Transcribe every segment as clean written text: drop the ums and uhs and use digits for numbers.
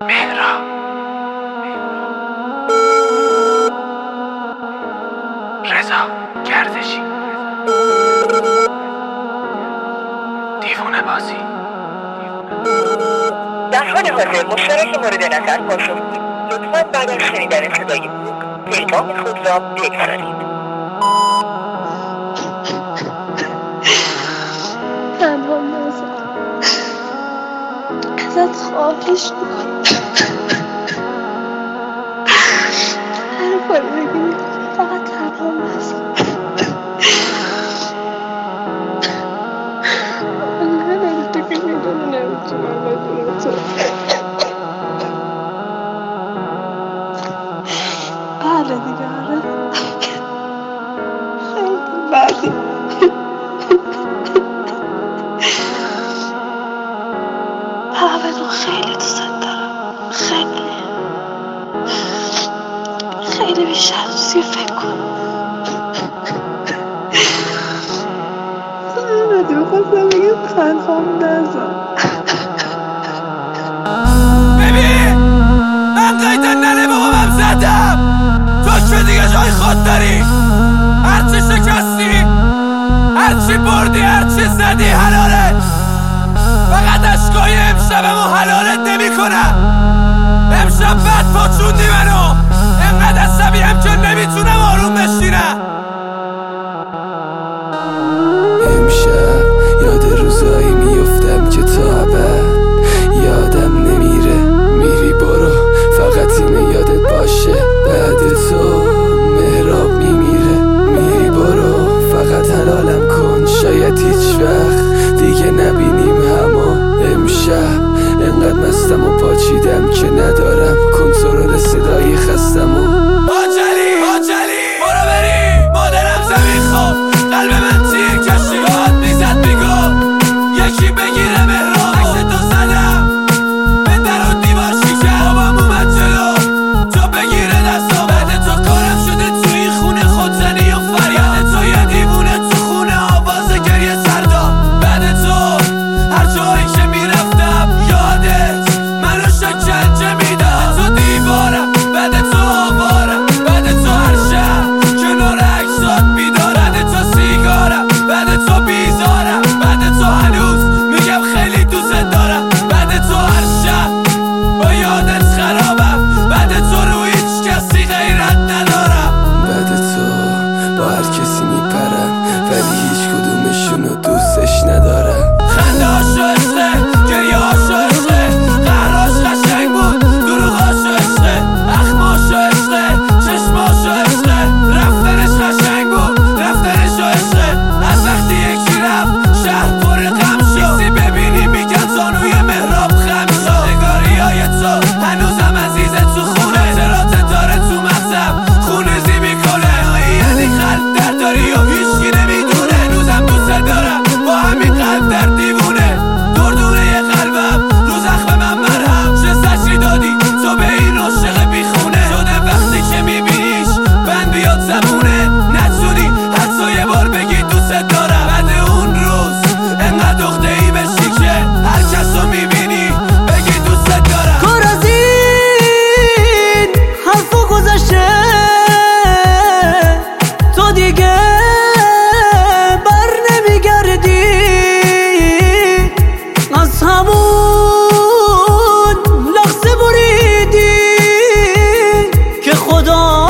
مهراب رضا گردشی دیوونه بازی. در حال حاضر مشترک مورد نظر پاسخ دهید. لطفاً بعد از شنیدن صدای بوق پیغام خود را بگذارید. تنها نذار، ازت خواهش میکنم هر کاری بگی فقط تنها نذار. من تو که میدونی نمیتونم بدون تو. بله دیگه، آره خیلی بدی. بدون خیلی دوست دارم، خیلی بیشتر از که فکر کنم. بدون خواستم بگم تنهام نذار. ببین من قیدن ننه بابام زدم، تو که دیگه جای خود داری. هرچی شکستی، هرچی بردی، هرچی زدی حلاله. فقط اشکای امشبمو حلالت نمی کنم. امشب بد پاچوندی منو، انقدر عصبیم که نمیتونم آروم بشینم. امشب یاد روزایی میفتم که تا ابد یادم نمیره. میری برو فقط اینو یادت باشه، بعد تو مهراب میمیره. میری برو فقط حلالم کن، شاید هیچ وقت دیگه نبینیم همو. امشب انقدر مستم و پاچیدم که ندارم کنترل صدای خستمو. باجلی برو بری مادرم زمین خوب. قلب من تیر کشیگاهات میزد میگفت یکی بگیره مهراب. عکس تو زدم به در و دیوار شکر، بابام اومد جلو تو بگیره دستم. بعد تو کارم شده تو این خونه خودزنی و فریاد تو یه دیوونه تو خونه آواز گریه سردار. بعد تو هر جایی که میرفتم یادت منو شکنجه میداد. تو دیوارم، بعد تو آوارم، بعد تو هر شب کنار عکسات بیدارم. بعد تو سیگارم، بعد تو بیزارم، بعد تو هنوز میگم خیلی دوست دارم. بعد تو هر شب با یادت خرابم، بعد تو رو هیچ کسی غیرت ندارم. بعد تو با هر کسی میپرم ولی هیچ کدومشونو دوستش ندارم. خنده هاشو عشقه، گریه هاشو عشقه، قهراش قشنگ بود، دروغاشو عشقه، اخماشو عشقه، چشماشو عشقه، رفتنش قشنگ بود، رفتنشو عشقه. از وقتی یکی رفت شهر پر غم شد. کسی ببینی میگن زانوی مهراب خم شد. نگاری های تو هنوزم عزیزه تو خونه، خاطرات داره تو مغزم خونریزی میکنه. یعنی قلب در داری و هیچکی نمیدونه. هنوزم دوست دارم با همین قلب در دیوونه. دردونه یه قلبم رو زخم من مرهم. چه زجری دادی تو به این عاشق بیخونه. شده وقتی که میبینیش بند بیاد زبونه، نتونی حتی یه بار بگی دوست دارم. بعد اون روز انقدر عقده‌ای بشی که هر کس رو میبینی بگی دوست دارم. کار از این حرفا گذشته، تو دیگه بر نمیگردی. از همون لحظه بریدی که خدا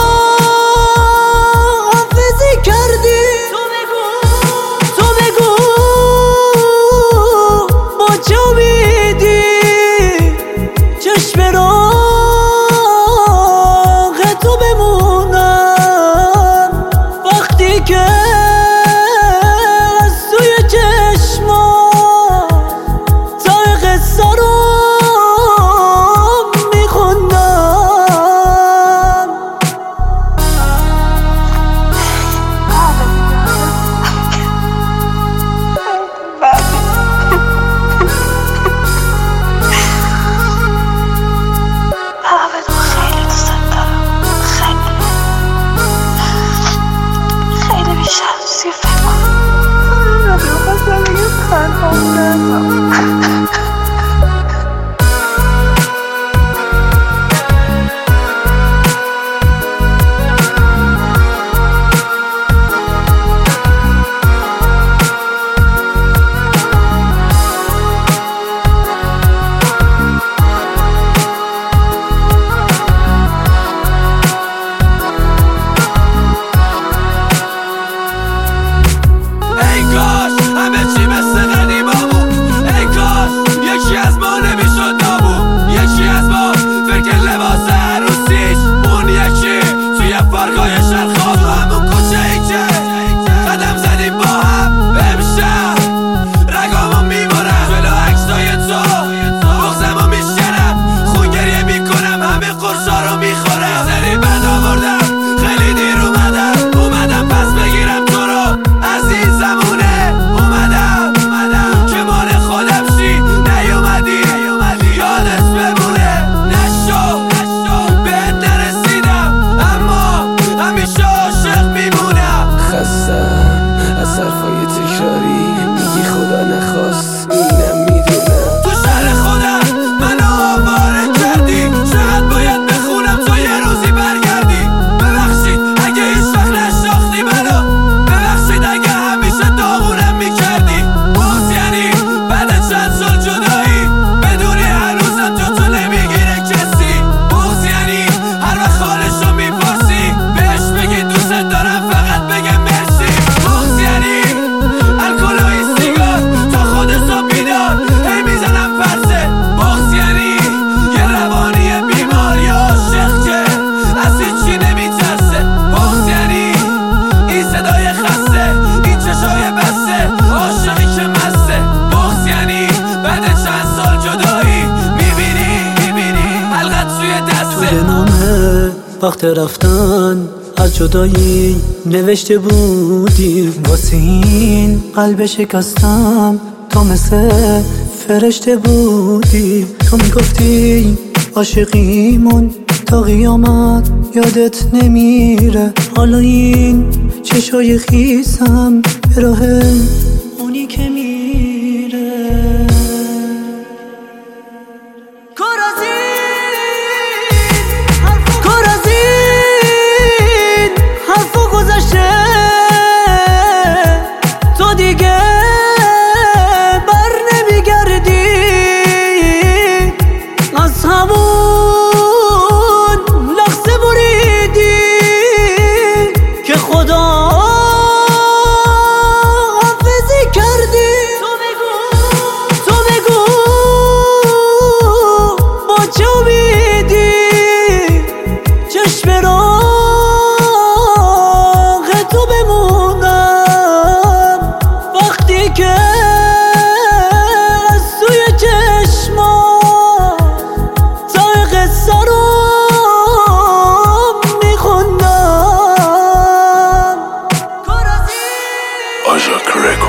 حافظی کردی. تو بگو با چه امیدی چشم راغ تو بمونم وقتی که از توی چشما تایق که نامه وقت رفتن از جدایی نوشته بودی، واسه این قلب شکستم تو مثل فرشته بودی. تو میگفتی عاشقیمون تا قیامت یادت نمیره، حالا این چشای خیسم به راه اونی که میره. کار از این حرفا گذشته، تو دیگه بر نمیگردی از همون لحظه بریدی که خدا حافظی کردی. تو بگو با چه امیدی چشم راغ تو بمونم وقتی که از توی چشما تای قصه رو میخوندم. آژا کرکو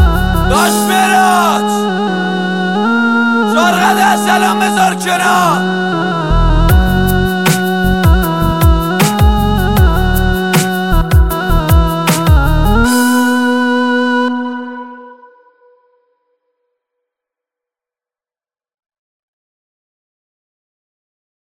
داشت براج شرقه سلام بذار کنار.